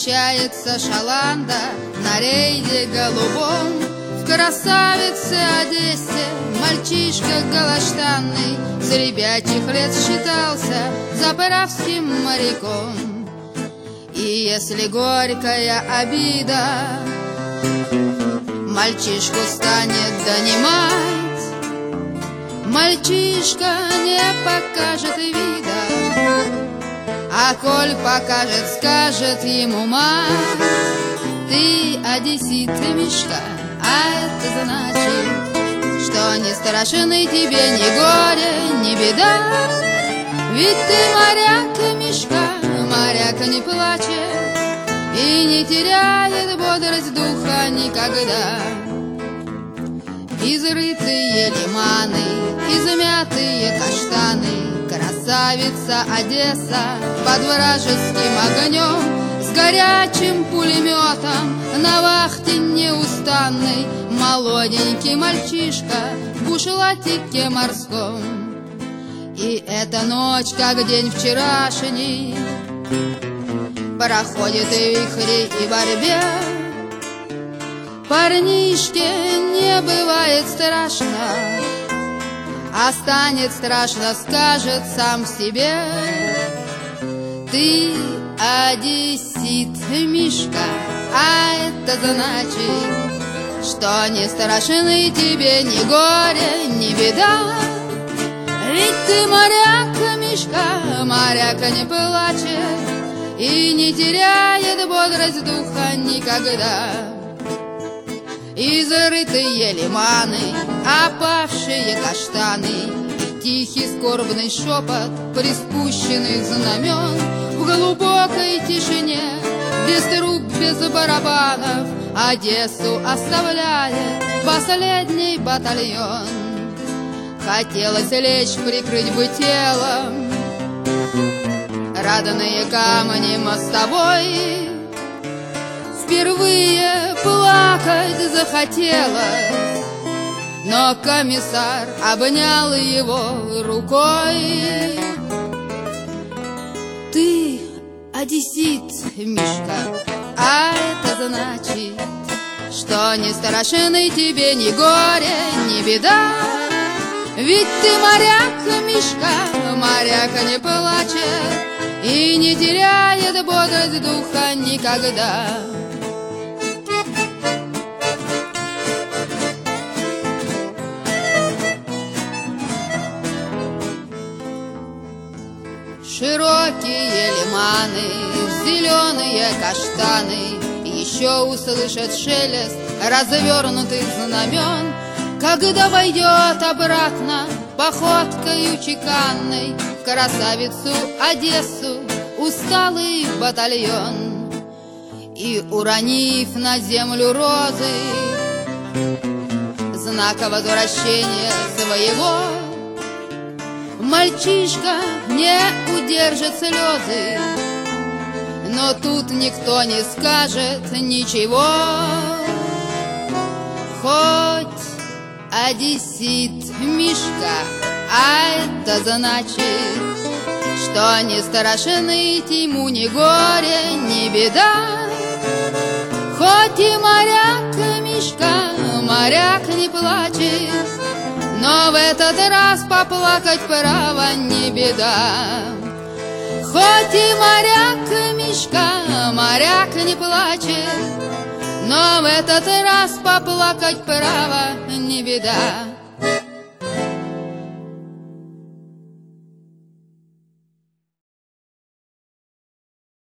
встречается шаланда на рейде голубом. В красавице Одессе мальчишка галаштанный с ребячих лет считался заправским моряком. И если горькая обида мальчишку станет донимать, мальчишка не покажет вида, а коль покажет, скажет ему мать: ты одессит, Мишка, а это значит, что не страшны тебе ни горе, ни беда. Ведь ты моряк, Мишка, моряк не плачет и не теряет бодрость духа никогда. Изрытые лиманы, измятые каштаны, красавица Одесса под вражеским огнем, с горячим пулеметом на вахте неустанной, молоденький мальчишка в бушлатике морском. И эта ночь, как день вчерашний, проходит и вихри, и борьбе. Парнишке не бывает страшно, а станет страшно, скажет сам себе: ты одессит, Мишка, а это значит, что не страшны тебе ни горе, ни беда. Ведь ты моряк, Мишка, моряк не плачет и не теряет бодрость духа никогда. Изрытые лиманы, опавшие каштаны, тихий скорбный шепот приспущенных знамен. В глубокой тишине, без труб, без барабанов, Одессу оставляет последний батальон. Хотелось лечь, прикрыть бы телом родные камни мостовой. Впервые плакать захотелось, но комиссар обнял его рукой. Ты одессит, Мишка, а это значит, что не страшны тебе ни горе, ни беда. Ведь ты моряк, Мишка, моряк не плачет и не теряет бодрость духа никогда. Широкие лиманы, зеленые каштаны еще услышат шелест развернутых знамен, когда войдет обратно походкою чеканной в красавицу Одессу усталый батальон. И, уронив на землю розы, знак возвращения своего, мальчишка не удержит слезы, но тут никто не скажет ничего. Хоть одессит, Мишка, а это значит, что не страшны ему ни горе, ни беда. Хоть и моряк, Мишка, моряк не плачет, но в этот раз поплакать право не беда. Хоть и моряк, Мишка, моряк не плачет, но в этот раз поплакать право не беда.